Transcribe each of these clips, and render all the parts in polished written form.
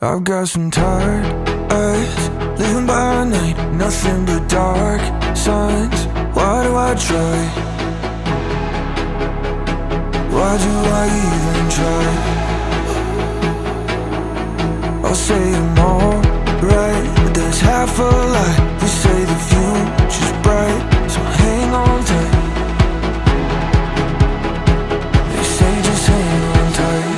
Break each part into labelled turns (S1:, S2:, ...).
S1: I've got some tired eyes, living by night, nothing but dark signs. Why do I try? Why do I even try? I'll say I'm alright, but there's half a lie. They say the future's bright, so hang on tight. They say just hang on tight.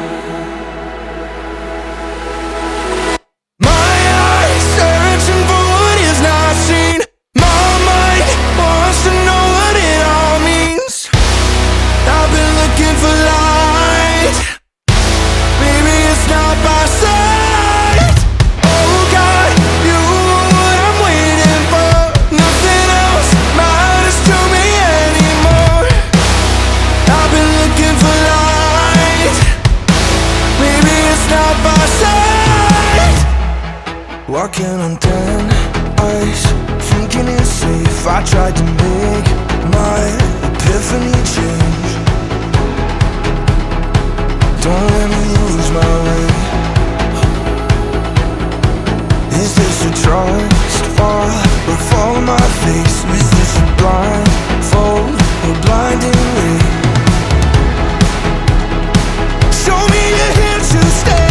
S1: Walking on thin ice, thinking it's safe. I tried to make my epiphany change. Don't let me lose my way. Is this a trust fall or fall on my face? Is this a blindfold or blinding ray? Show me you're here to stay.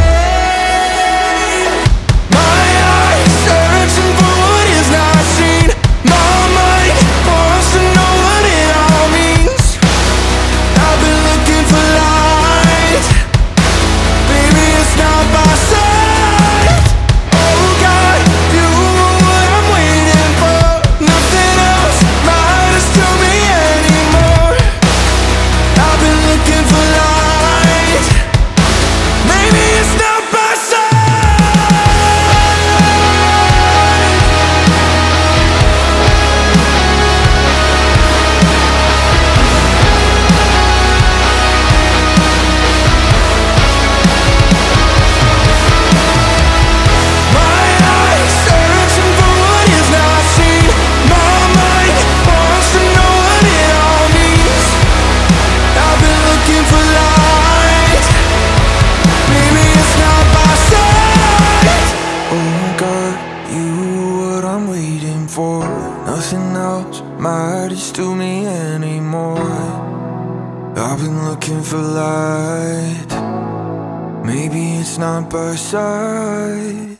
S1: Nothing else matters to me anymore. I've been looking for light. Maybe it's not by sight.